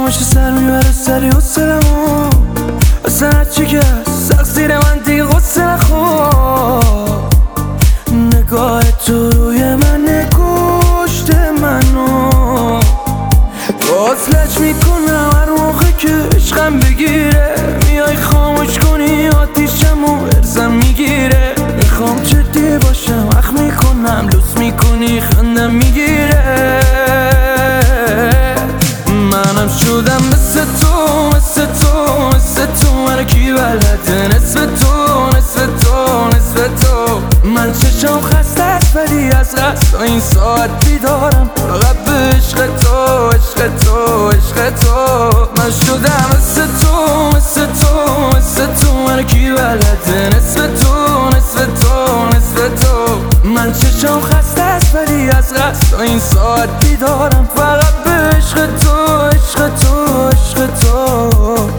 چشماش سر میبره سری حسلمو اصلا هرچی که سخت زیر من دیگه غصه نخور. نگاه تو روی من کشت منو وصلش میکنم هر موقع که عشقم بگیره. میای خاموش کنی آتیشمو ارزم میگیره. میخوام جدی باشم اخ میکنم لوس میکنی خندم میگیره. منم شدم مثل تو مثل تو مثل تو من کی بلده نصف تو نصف تو نصف تو. من چشم خسته است ولی از قصد این ساعت بیدارم فقط به عشق تو عشق تو عشق تو. من شدم مثل تو مثل تو مثل تو من کی بلده نصف تو نصف تو نصف تو. من چشم خسته است ولی از قصد این ساعت بیدارم فقط به عشق تو عشق تو عشق تو.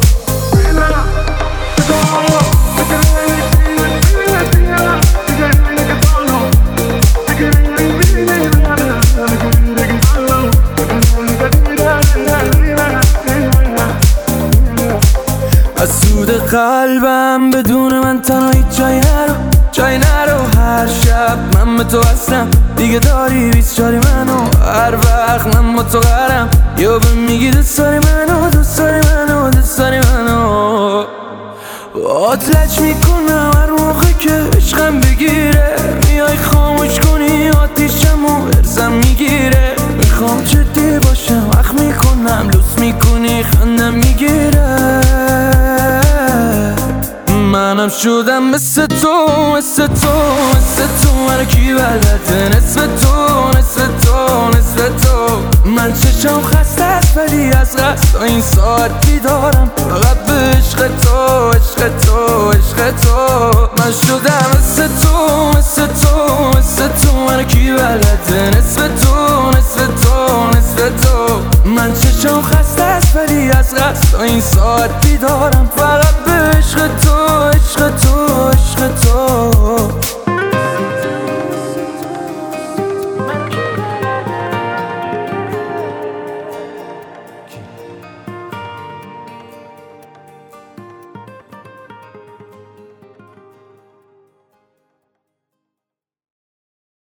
از سود قلبم بدون من تنهایی جای نرو. هر شب من به تو هستم دیگه داری 24 منو. هر وقت من با تو قرم یا به میگی دوست داری منو دوست داری منو دوست داری منو. آتلج میکنم هر موقع که عشقم بگیره. میای خاموش کنی آتیشمو ارزم میگیره. میخوام جدی باشم اخ میکنم لوس میکنی خندم میگیره. منم شدم مثل تو مثل تو مثل تو من کی بلده نصف تو نصف تو نصف تو. من چشم خسته است ولی از قصد این ساعت بیدارم فقط به عشق تو عشق تو عشق تو. من شدم مثل تو مثل تو مثل تو من کی بلده نصف تو نصف تو نصف تو. من چشم خسته است ولی از قصد این ساعت بیدارم فقط به عشق تو عشق تو عشق تو.